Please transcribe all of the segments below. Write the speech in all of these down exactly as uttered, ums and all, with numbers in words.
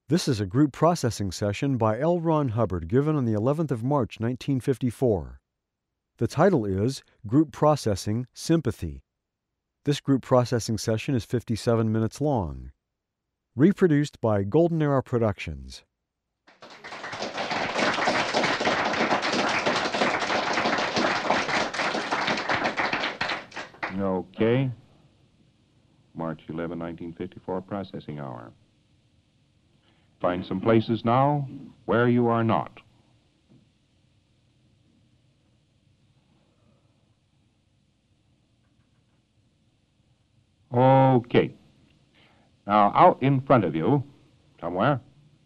This is a group processing session by L. Ron Hubbard given on the eleventh of March, nineteen fifty-four. The title is Group Processing Sympathy. This group processing session is fifty-seven minutes long. Reproduced by Golden Era Productions. Okay. March eleventh, nineteen fifty-four, processing hour. Find some places now where you are not. Okay. Now, out in front of you, somewhere,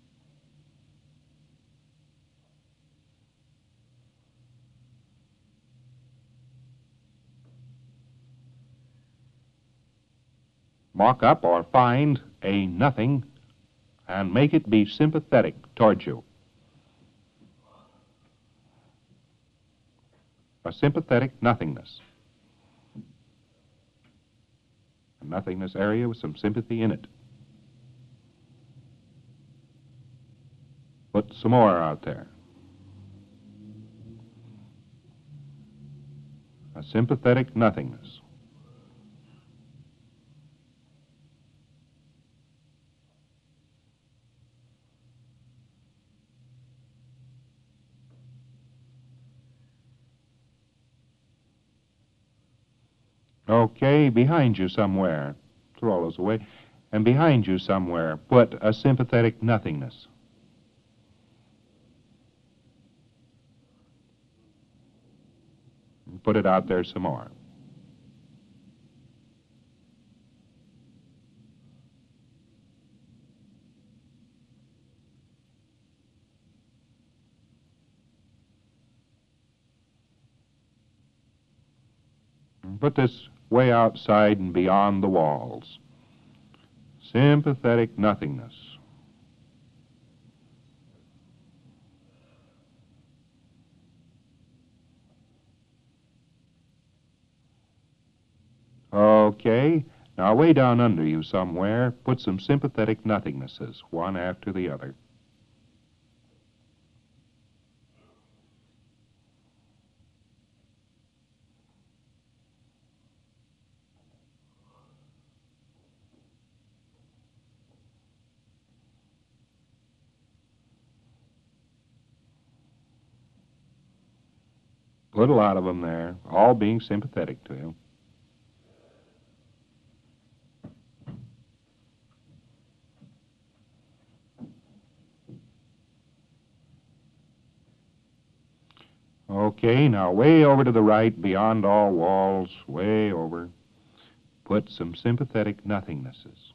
mark up or find a nothing and make it be sympathetic towards you. A sympathetic nothingness. A nothingness area with some sympathy in it. Put some more out there. A sympathetic nothingness. Okay, behind you somewhere, throw all those away, and behind you somewhere, put a sympathetic nothingness. And put it out there some more. And put this way outside and beyond the walls. Sympathetic nothingness. Okay, now way down under you somewhere, put some sympathetic nothingnesses, one after the other. Put a lot of them there, all being sympathetic to you. Okay, now way over to the right, beyond all walls, way over, put some sympathetic nothingnesses.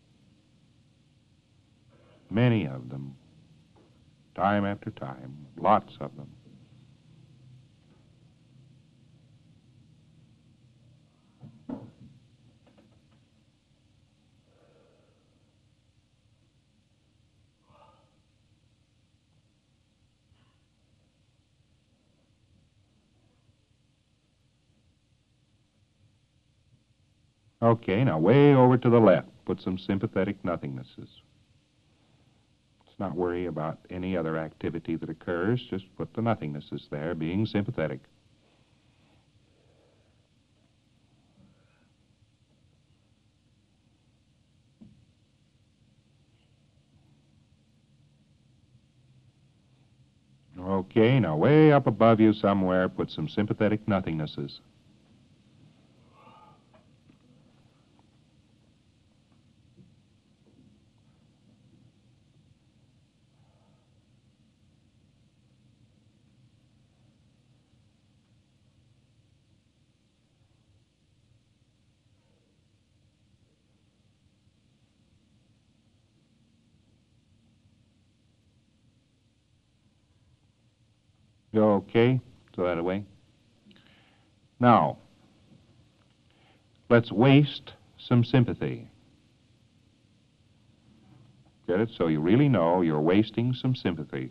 Many of them, time after time, lots of them. Okay, now way over to the left, put some sympathetic nothingnesses. Let's not worry about any other activity that occurs, just put the nothingnesses there, being sympathetic. Okay, now way up above you somewhere, put some sympathetic nothingnesses. Okay, throw that away. Now, let's waste some sympathy. Get it? So you really know you're wasting some sympathy.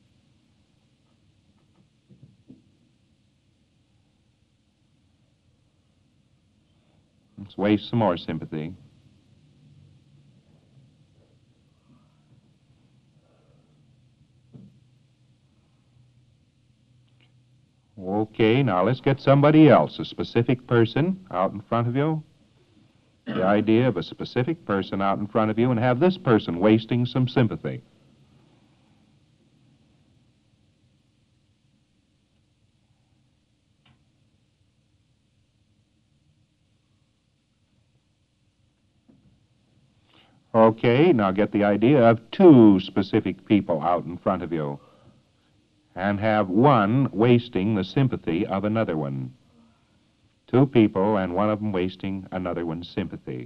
Let's waste some more sympathy. Okay, now let's get somebody else, a specific person out in front of you. The idea of a specific person out in front of you and have this person wasting some sympathy. Okay, now get the idea of two specific people out in front of you and have one wasting the sympathy of another one. Two people and one of them wasting another one's sympathy.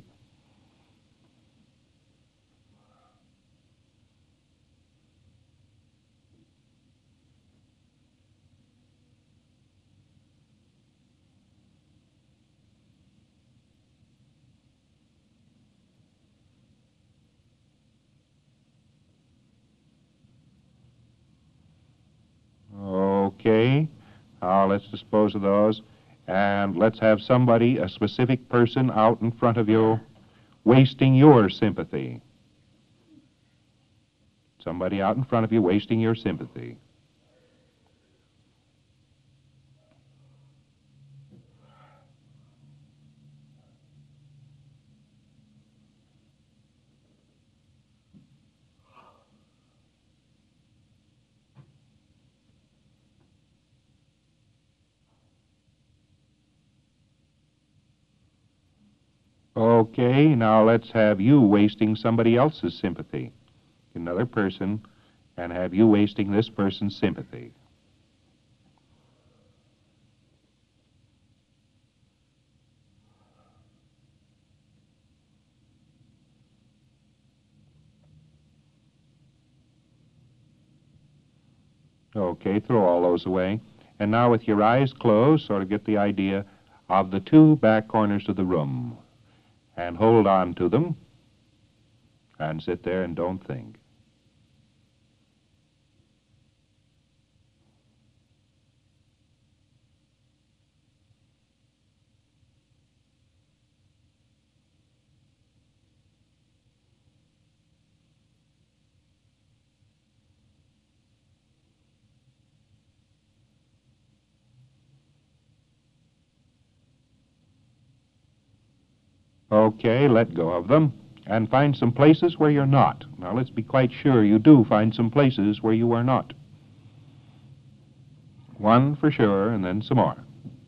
Okay, now let's dispose of those. And let's have somebody, a specific person out in front of you, wasting your sympathy. Somebody out in front of you wasting your sympathy. Okay, now let's have you wasting somebody else's sympathy. Another person, and have you wasting this person's sympathy. Okay, throw all those away. And now with your eyes closed, sort of get the idea of the two back corners of the room. And hold on to them and sit there and don't think. Okay, let go of them and find some places where you're not. Now let's be quite sure you do find some places where you are not. One for sure, and then some more.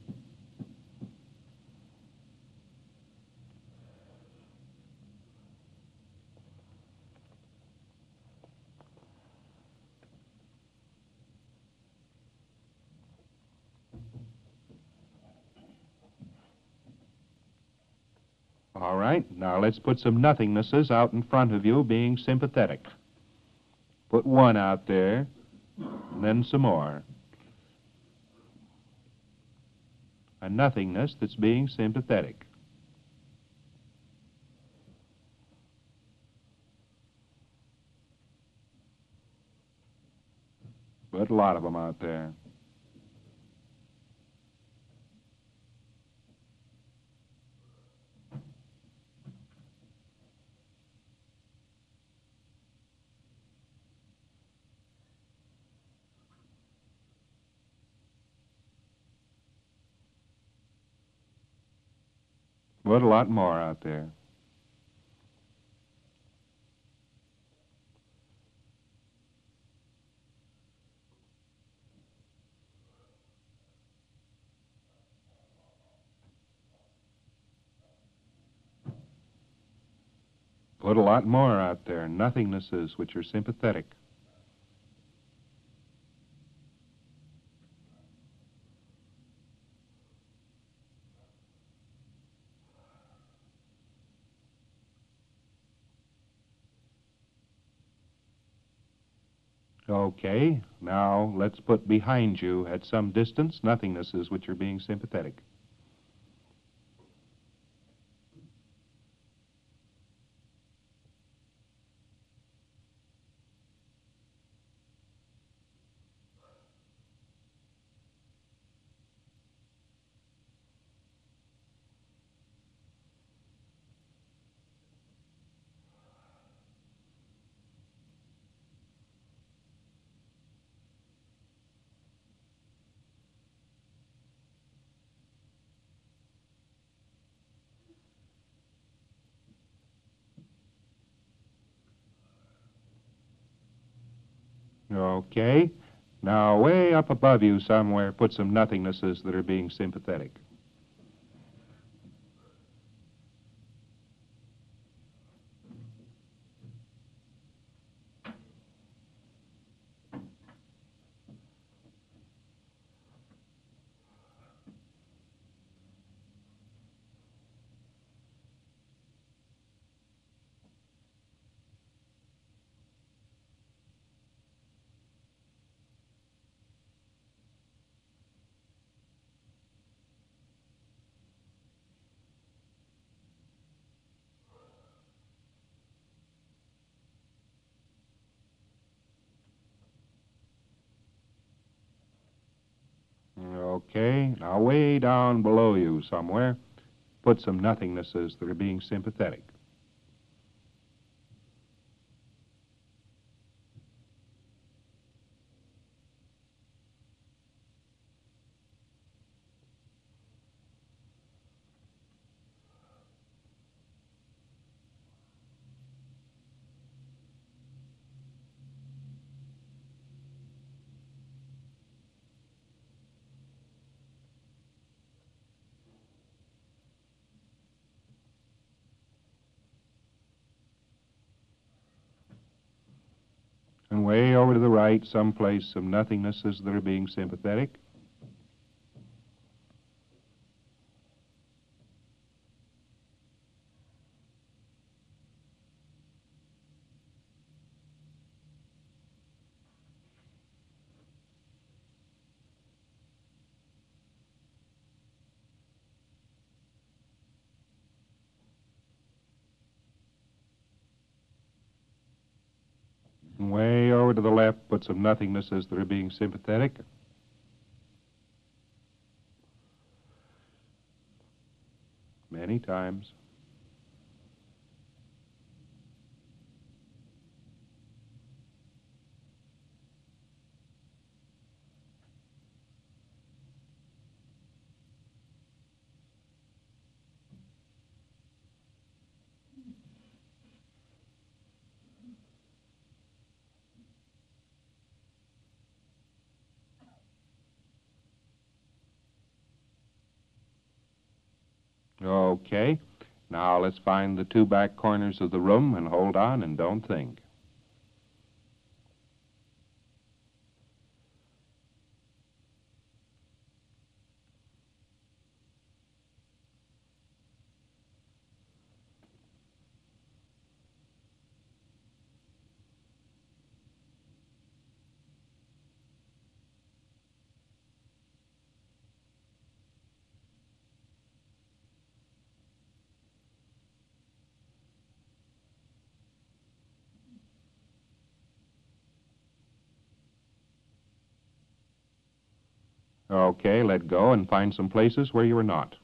All right, now let's put some nothingnesses out in front of you being sympathetic. Put one out there, and then some more. A nothingness that's being sympathetic. Put a lot of them out there. Put a lot more out there. Put a lot more out there. Nothingnesses which are sympathetic. Okay, now let's put behind you at some distance nothingnesses which are being sympathetic. Okay. Now, way up above you somewhere, put some nothingnesses that are being sympathetic. Okay. Now, way down below you somewhere, put some nothingnesses that are being sympathetic. And way over to the right, someplace, some nothingnesses that are being sympathetic. And way over to the left, put some nothingnesses that are being sympathetic. Many times. Okay. Now let's find the two back corners of the room and hold on and don't think. Okay, let go and find some places where you are not.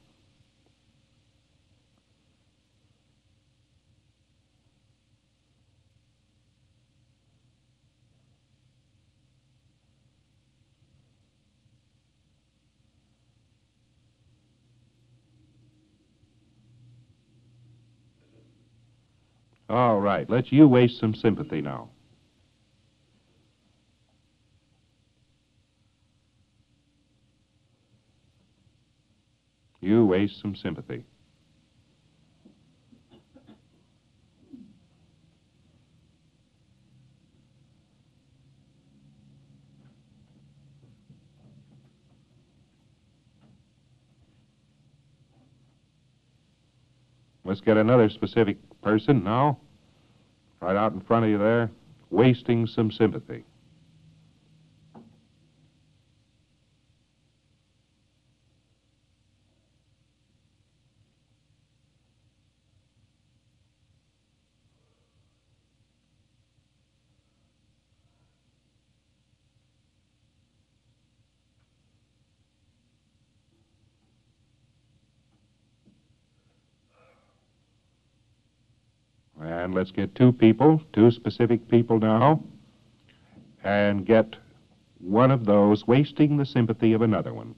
All right, let's you waste some sympathy now. You waste some sympathy. Let's get another specific person now. Right out in front of you there, wasting some sympathy. And let's get two people, two specific people now, and get one of those wasting the sympathy of another one.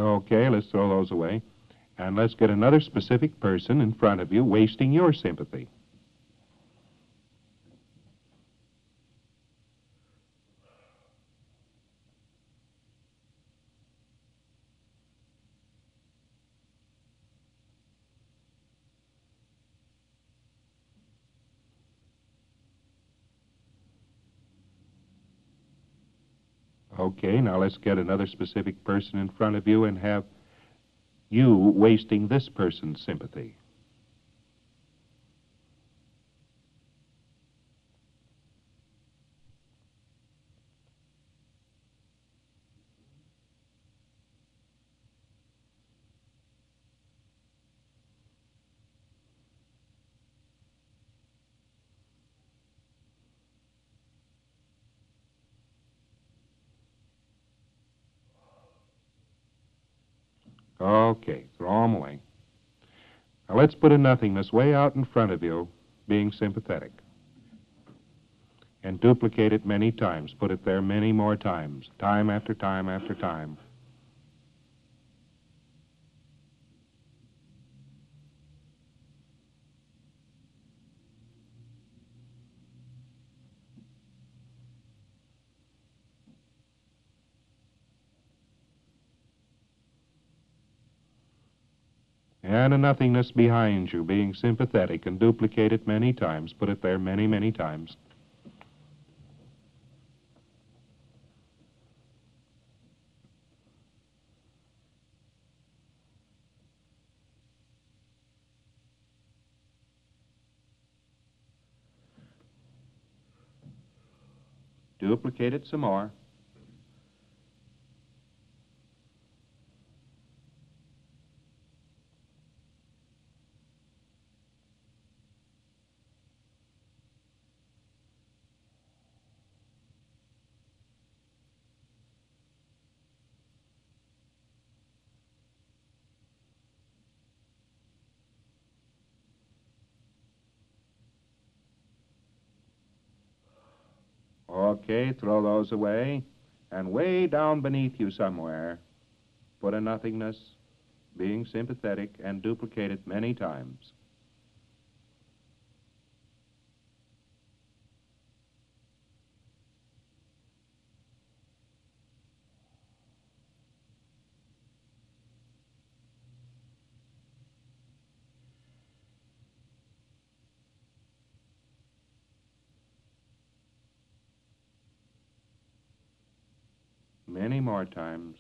Okay, let's throw those away. And let's get another specific person in front of you wasting your sympathy. Okay, now let's get another specific person in front of you and have you wasting this person's sympathy. Okay, throw them away. Now let's put a nothingness way out in front of you, being sympathetic. And duplicate it many times. Put it there many more times, time after time after time. And a nothingness behind you, being sympathetic, and duplicate it many times. Put it there many, many times. Duplicate it some more. Okay, throw those away. And way down beneath you somewhere, put a nothingness, being sympathetic, and duplicate it many times. Many more times.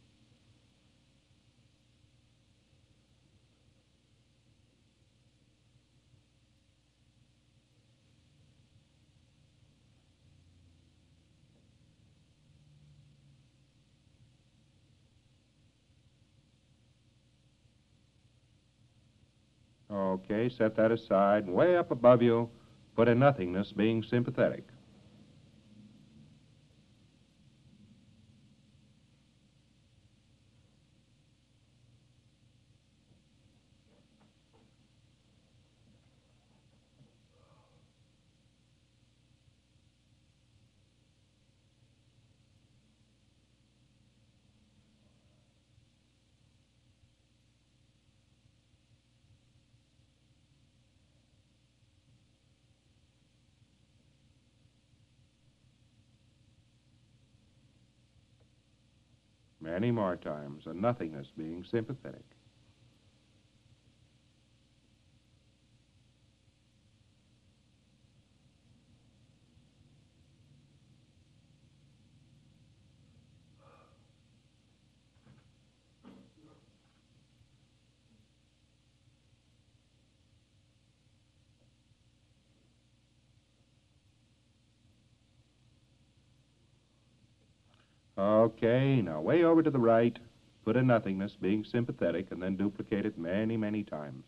Okay, set that aside. And way up above you, put a nothingness, being sympathetic. Many more times. A nothingness, being sympathetic. Okay, now way over to the right, put a nothingness, being sympathetic, and then duplicate it many, many times.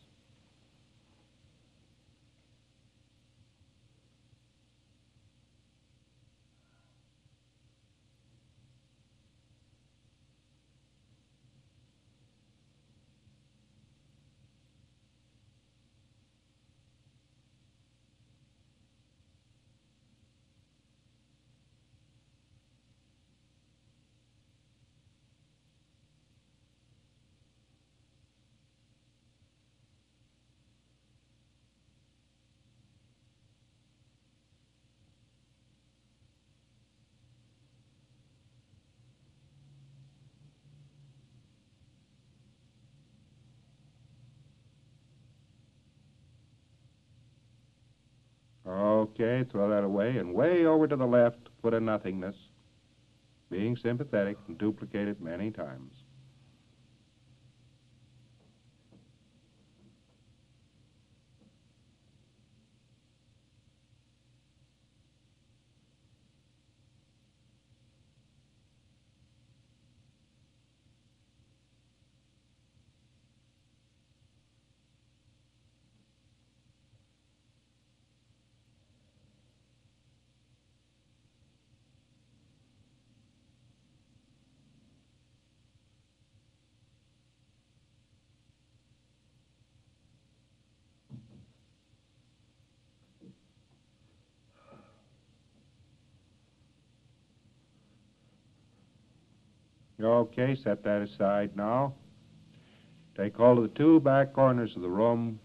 Okay, throw that away, and way over to the left, put a nothingness, being sympathetic, and duplicate it many times. Okay, set that aside now. Take hold of the two back corners of the room.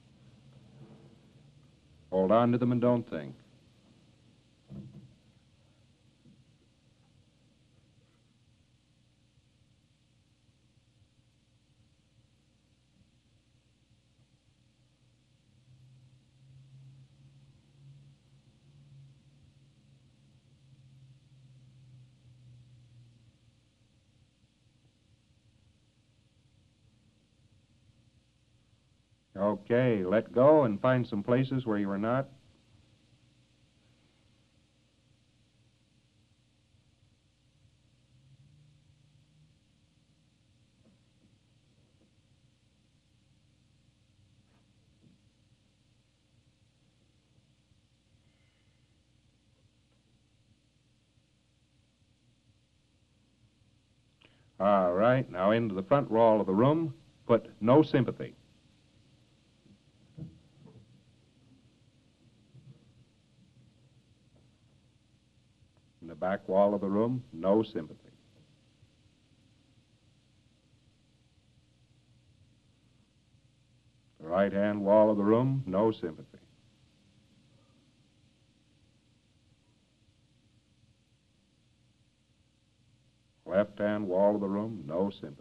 Hold on to them and don't think. Okay, let go and find some places where you are not. All right, now into the front wall of the room, put no sympathy. In the back wall of the room, no sympathy. The right-hand wall of the room, no sympathy. Left-hand wall of the room, no sympathy.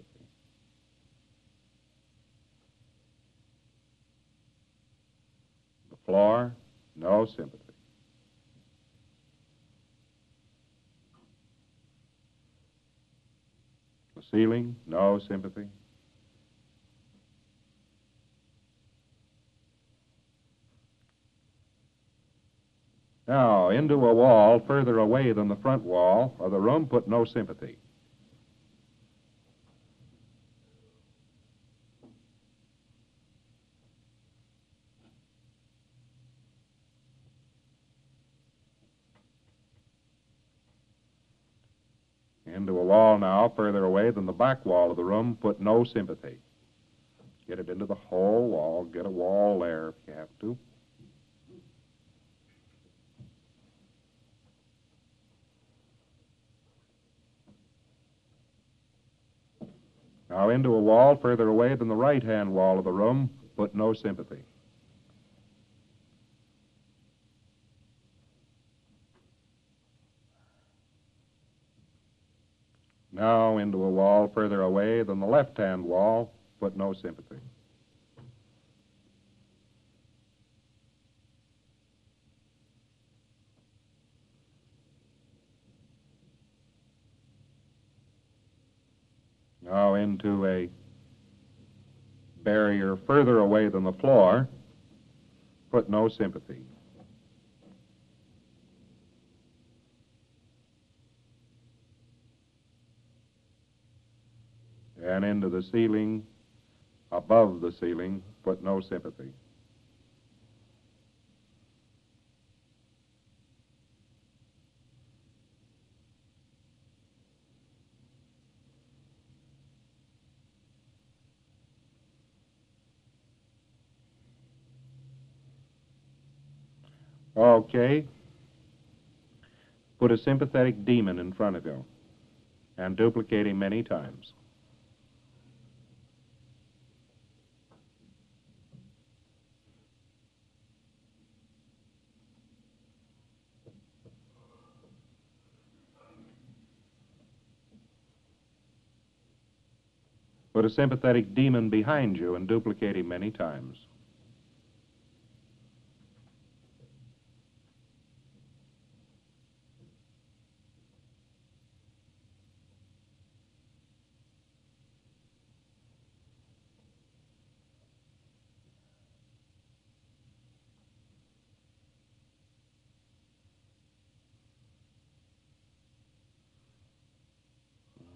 The floor, no sympathy. The ceiling, no sympathy. Now, into a wall further away than the front wall of the room, put no sympathy. Into a wall now further away than the back wall of the room, put no sympathy. Get it into the whole wall. Get a wall there if you have to. Now into a wall further away than the right-hand wall of the room, put no sympathy. Now into a wall further away than the left-hand wall, put no sympathy. Now into a barrier further away than the floor, put no sympathy. And into the ceiling, above the ceiling, put no sympathy. Okay. Put a sympathetic demon in front of you and duplicate him many times. Put a sympathetic demon behind you and duplicate him many times.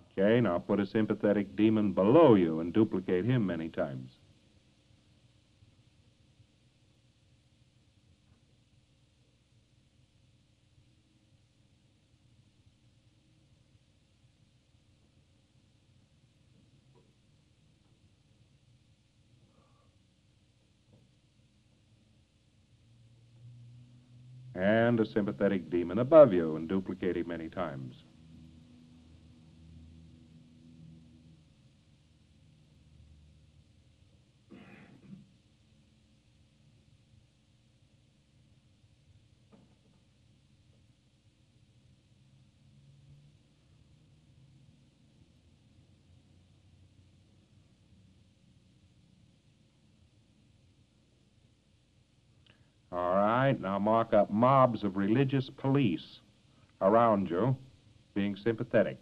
Okay, now put a sympathetic demon below you and duplicate him many times. And a sympathetic demon above you and duplicate him many times. All right, now mark up mobs of religious police around you, being sympathetic.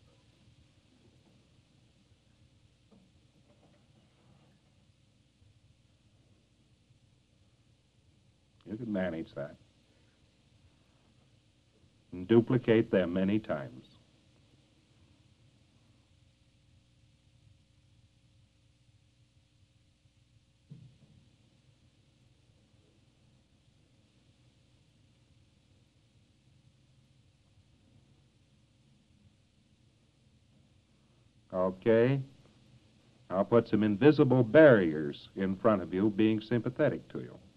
You can manage that. And duplicate them many times. Okay. I'll put some invisible barriers in front of you, being sympathetic to you.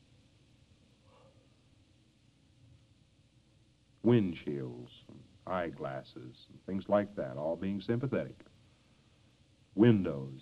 Windshields, and eyeglasses, and things like that, all being sympathetic. Windows.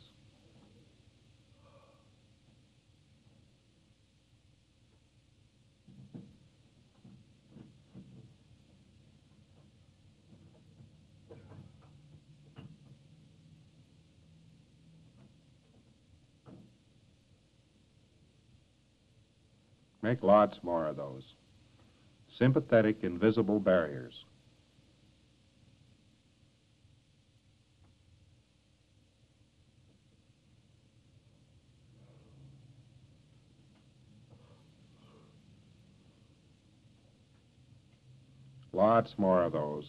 Make lots more of those. Sympathetic invisible barriers. Lots more of those.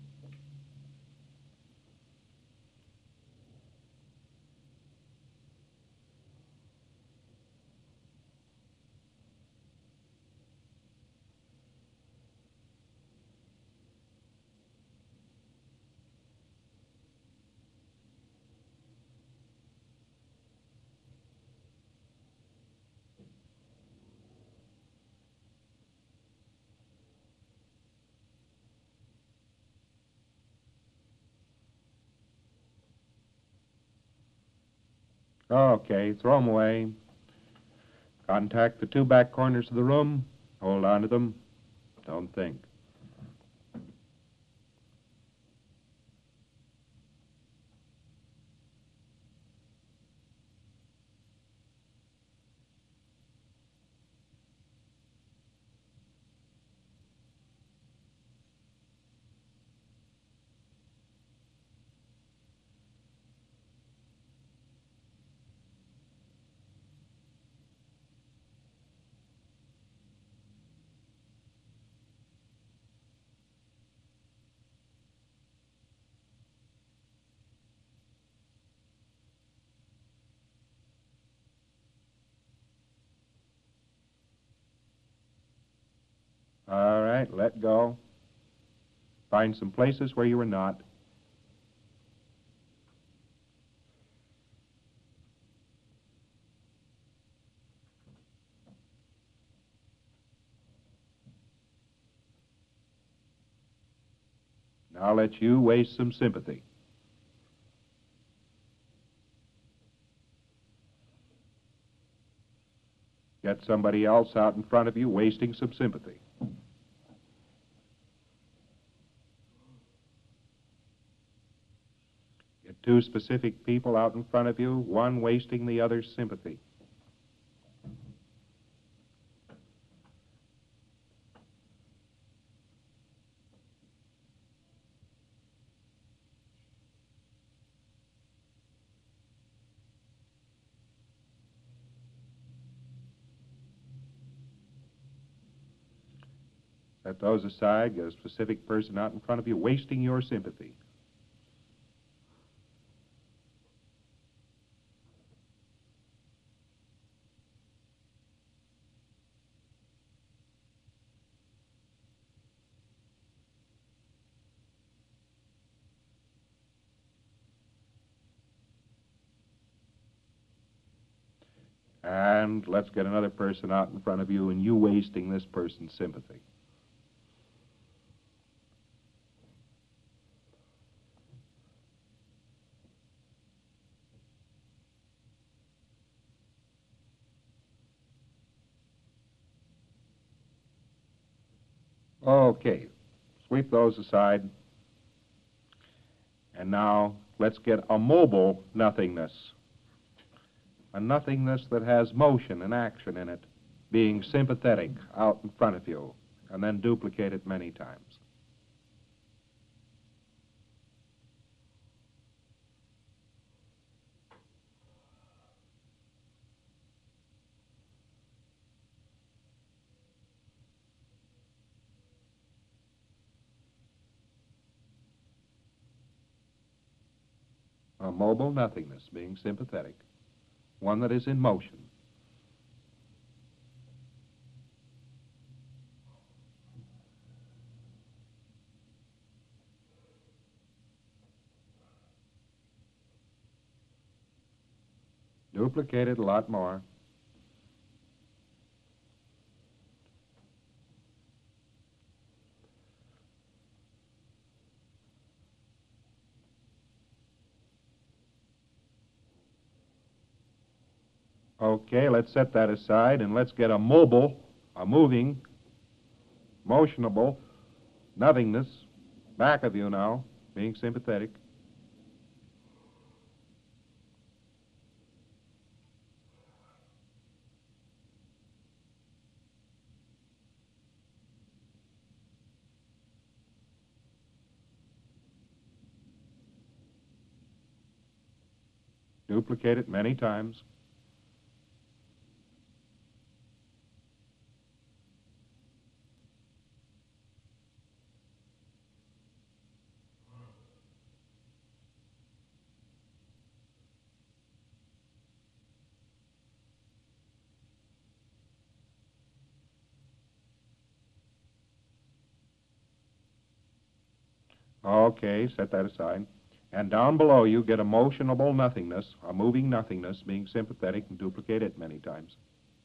Okay, throw them away. Contact the two back corners of the room. Hold on to them. Don't think. All right, let go. Find some places where you were not. Now let you waste some sympathy. Get somebody else out in front of you wasting some sympathy. Get two specific people out in front of you, one wasting the other's sympathy. Set those aside. Get a specific person out in front of you wasting your sympathy. And let's get another person out in front of you and you wasting this person's sympathy. Okay, sweep those aside. And now let's get a mobile nothingness. A nothingness that has motion and action in it, being sympathetic out in front of you, and then duplicate it many times. A mobile nothingness, being sympathetic, one that is in motion. Duplicate it a lot more. Okay, let's set that aside and let's get a mobile, a moving, motionable nothingness back of you now, being sympathetic. Duplicate it many times. Okay, set that aside. And down below you get a motionable nothingness, a moving nothingness, being sympathetic, and duplicate it many times.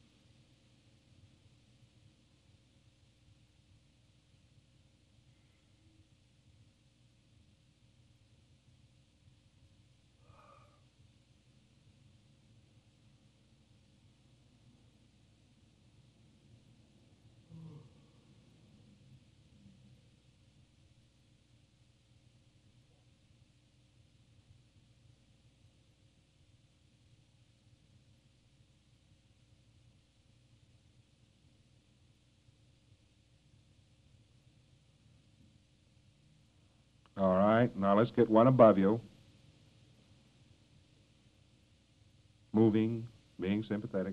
All right, now let's get one above you. Moving, being sympathetic.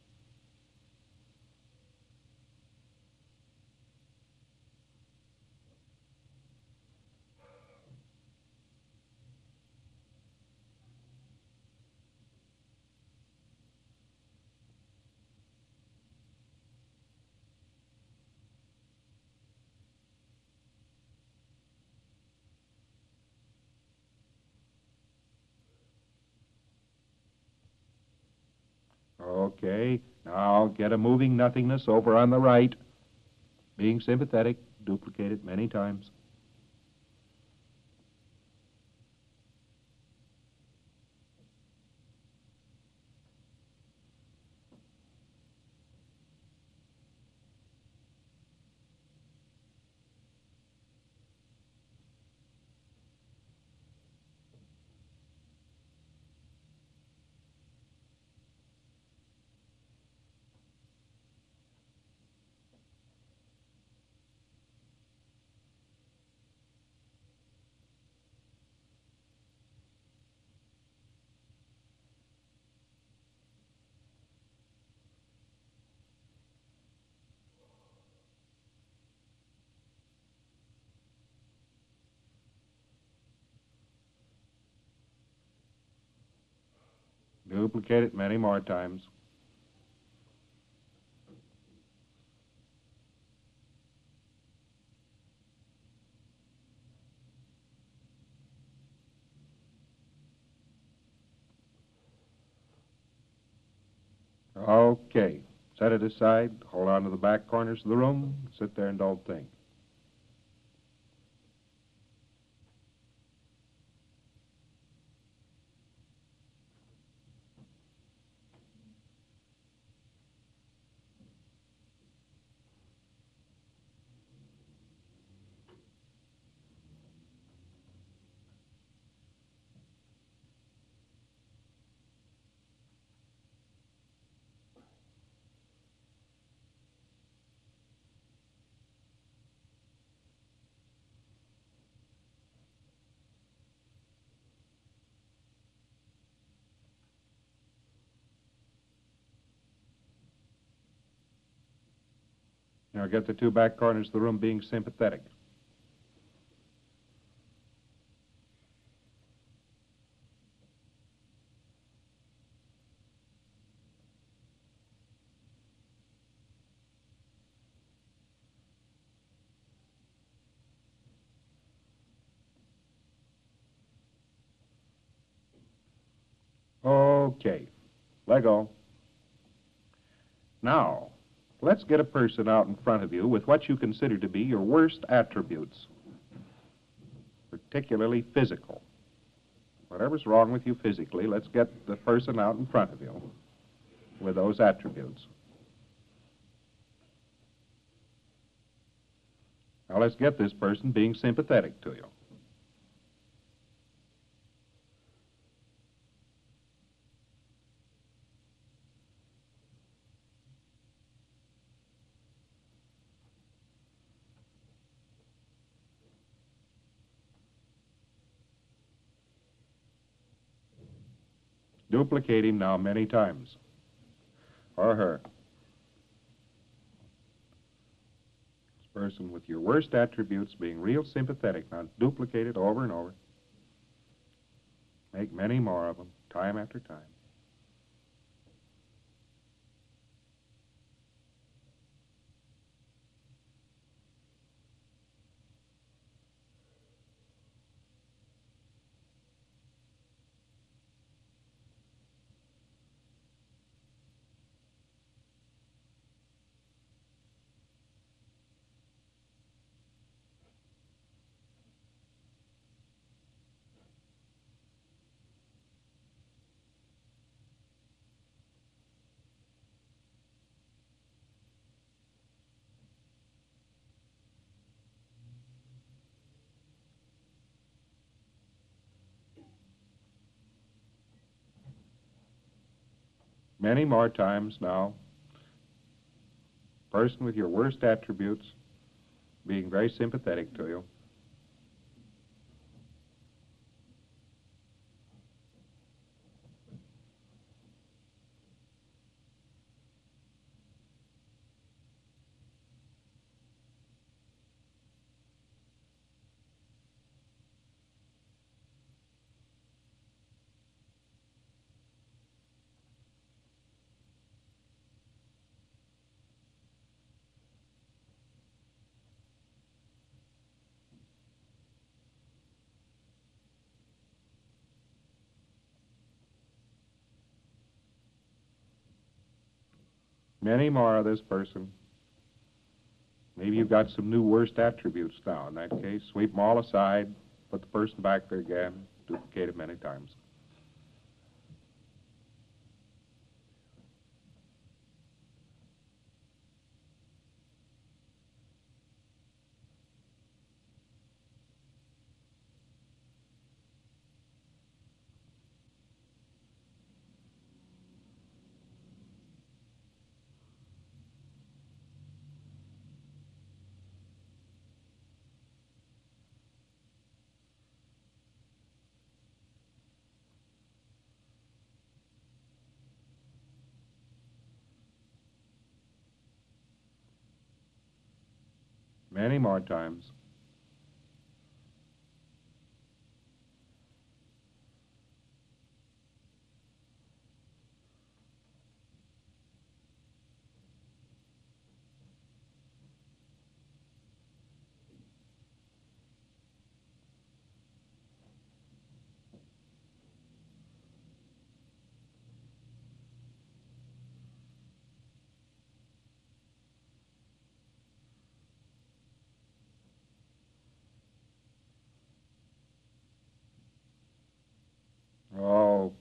Okay, now get a moving nothingness over on the right, being sympathetic, duplicate it many times. Duplicate it many more times. Okay. Set it aside, hold on to the back corners of the room, sit there and don't think. Now get the two back corners of the room being sympathetic. Okay. Let go. Now, let's get a person out in front of you with what you consider to be your worst attributes, particularly physical. Whatever's wrong with you physically, let's get the person out in front of you with those attributes. Now let's get this person being sympathetic to you. Duplicate him now many times, or her. This person with your worst attributes being real sympathetic. Now duplicate it over and over. Make many more of them, time after time. Many more times now. Person with your worst attributes being very sympathetic to you. Many more of this person. Maybe you've got some new worst attributes now. In that case, sweep them all aside, put the person back there again, duplicate it many times. Many more times.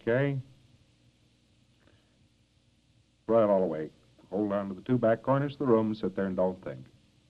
Okay. Throw it all away. Hold on to the two back corners of the room and sit there and don't think.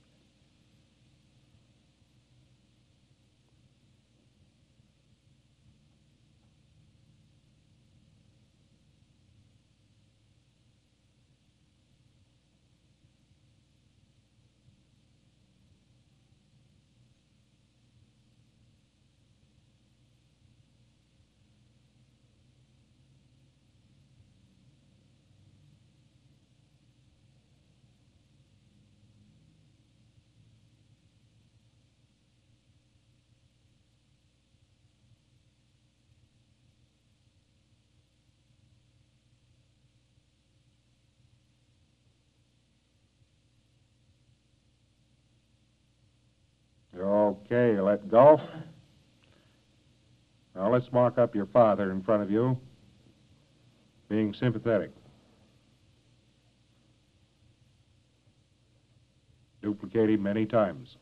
Okay, let go. Now let's mark up your father in front of you, being sympathetic. Duplicate him many times.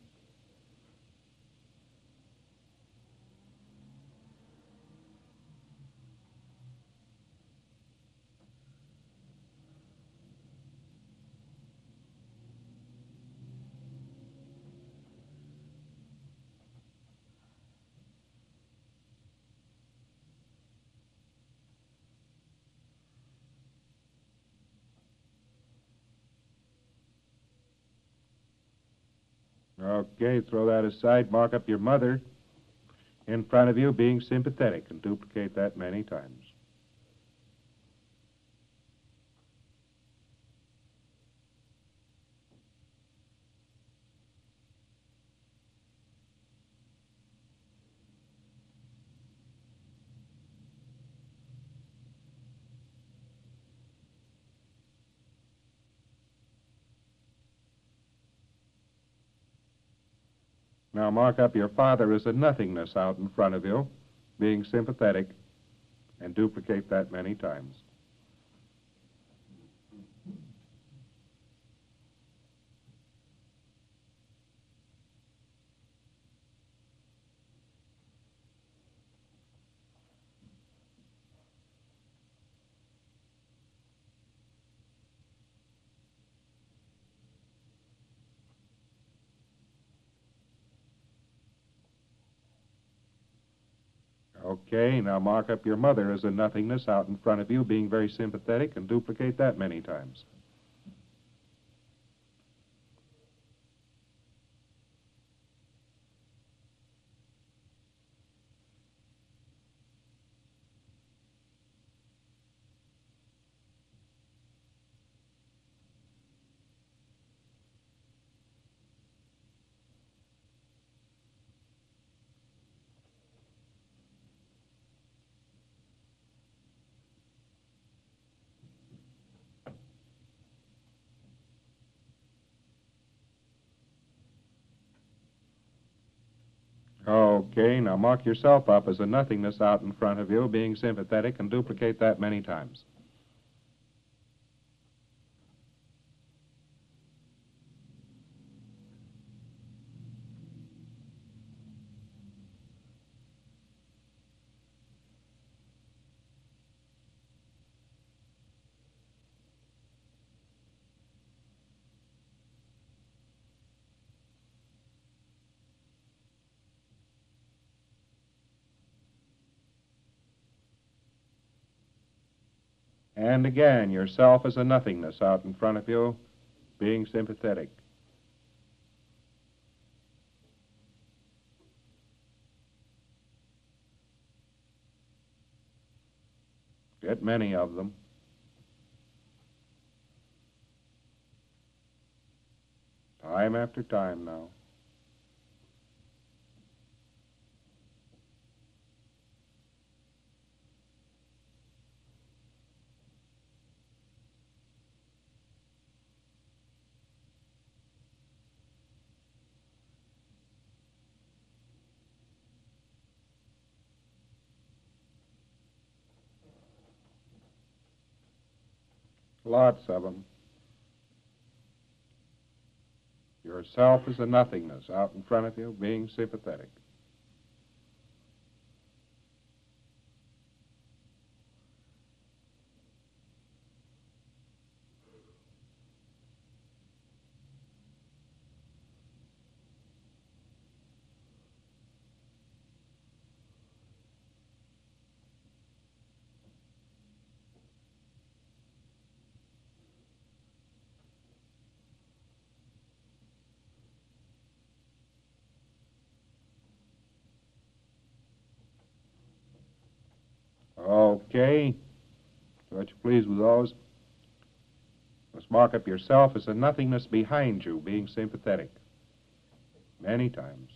Okay, throw that aside. Mark up your mother in front of you, being sympathetic, and duplicate that many times. Now mark up your father as a nothingness out in front of you, being sympathetic, and duplicate that many times. Okay, now mark up your mother as a nothingness out in front of you, being very sympathetic, and duplicate that many times. Okay, now mark yourself up as a nothingness out in front of you, being sympathetic, and duplicate that many times. And again, yourself as a nothingness out in front of you, being sympathetic. Get many of them. Time after time now. Lots of them. Yourself as a nothingness out in front of you, being sympathetic. Okay. What you pleased with those? Let's mark up yourself as the nothingness behind you, being sympathetic. Many times.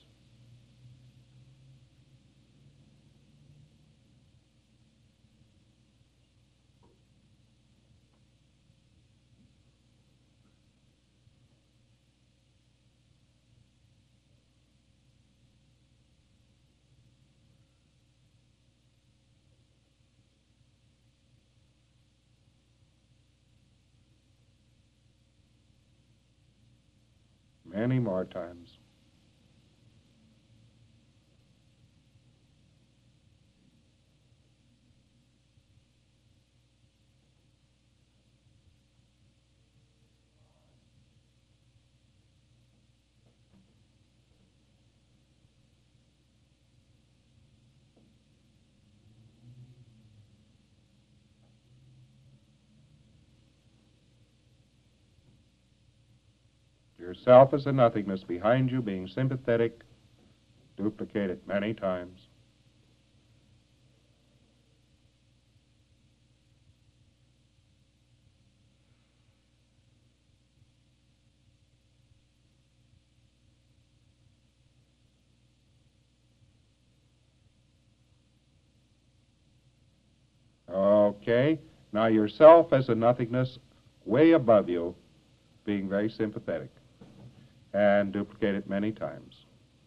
Many more times. Yourself as the nothingness behind you, being sympathetic. Duplicate it many times. Okay. Now yourself as a nothingness way above you, being very sympathetic. And duplicate it many times.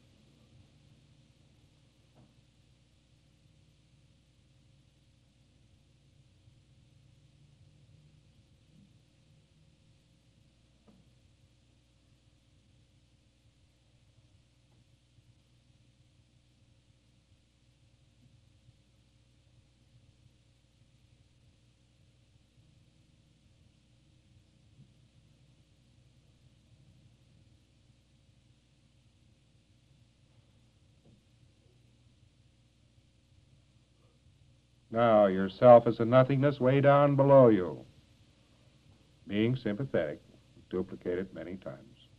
Now yourself as a nothingness way down below you, being sympathetic. Duplicate it many times.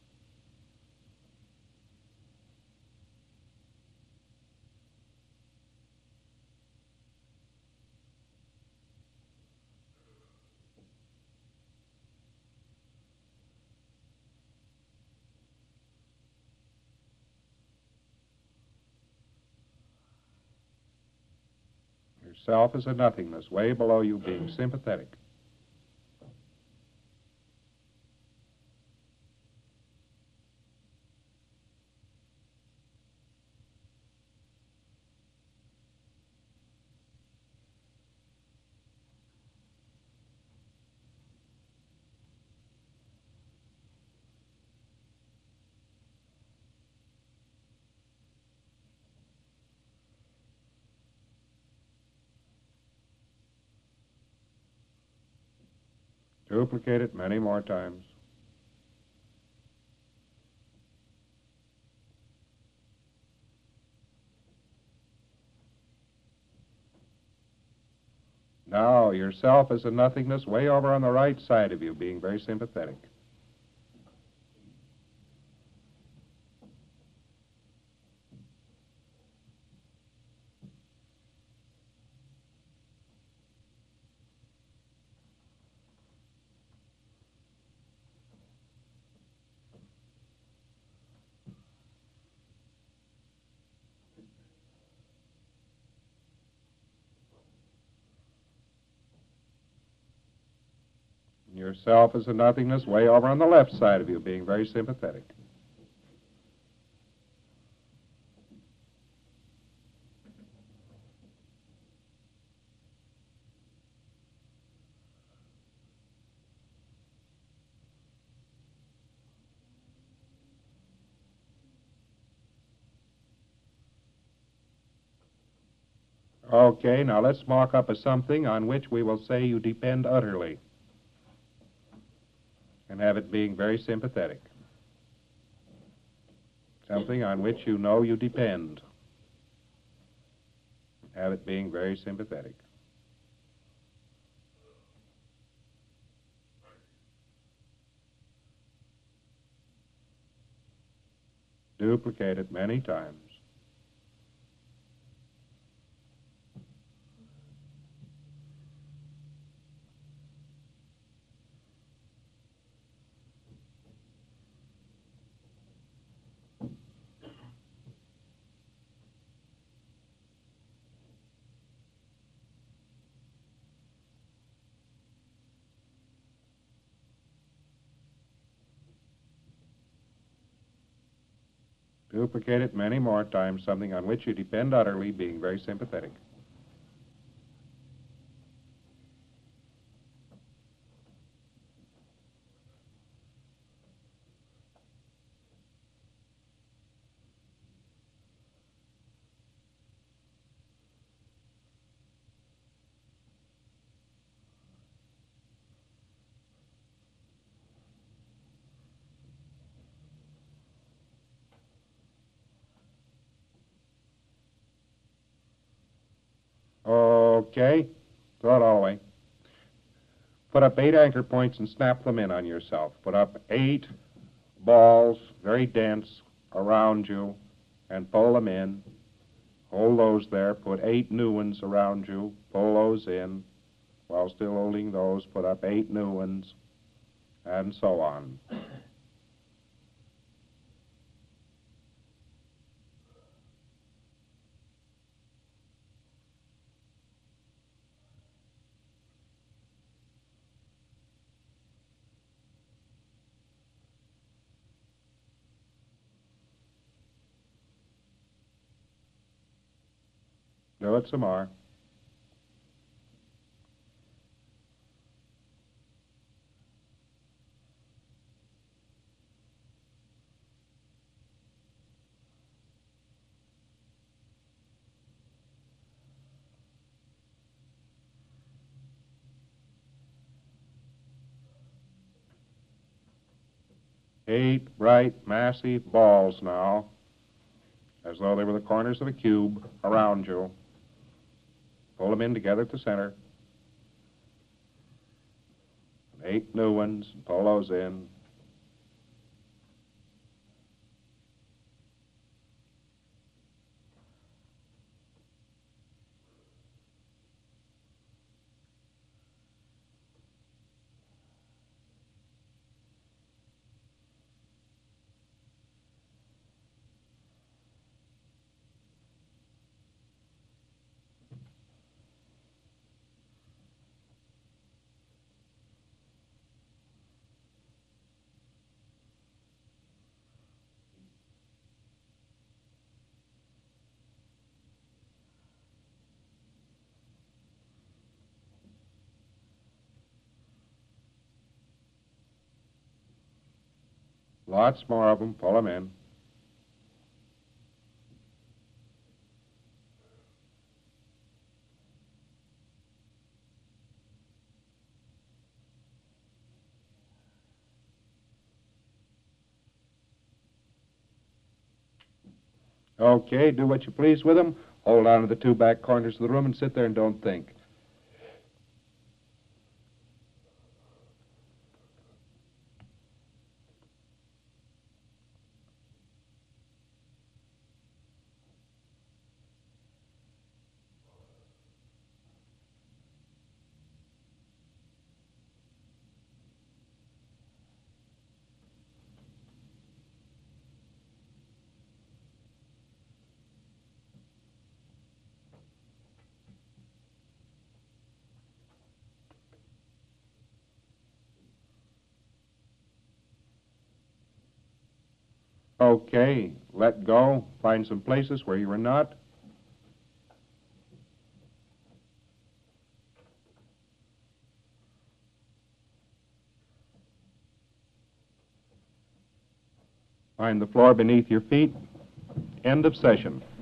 Yourself as a nothingness way below you, being sympathetic. Duplicate it many more times. Now, yourself as a nothingness way over on the right side of you, being very sympathetic. Yourself as a nothingness way over on the left side of you, being very sympathetic. Okay, now let's mark up a something on which we will say you depend utterly, and have it being very sympathetic. Something on which you know you depend. Have it being very sympathetic. Duplicate it many times. Duplicate it many more times, something on which you depend utterly, being very sympathetic. Okay, throw it all away. Put up eight anchor points and snap them in on yourself. Put up eight balls, very dense, around you, and pull them in. Hold those there. Put eight new ones around you. Pull those in. While still holding those, put up eight new ones, and so on. Do it some more. Eight bright, massive balls now, as though they were the corners of a cube, around you. Pull them in together at the center. And eight new ones, and pull those in. Lots more of them, pull them in. Okay, do what you please with them. Hold on to the two back corners of the room and sit there and don't think. Okay, let go. Find some places where you were not. Find the floor beneath your feet. End of session.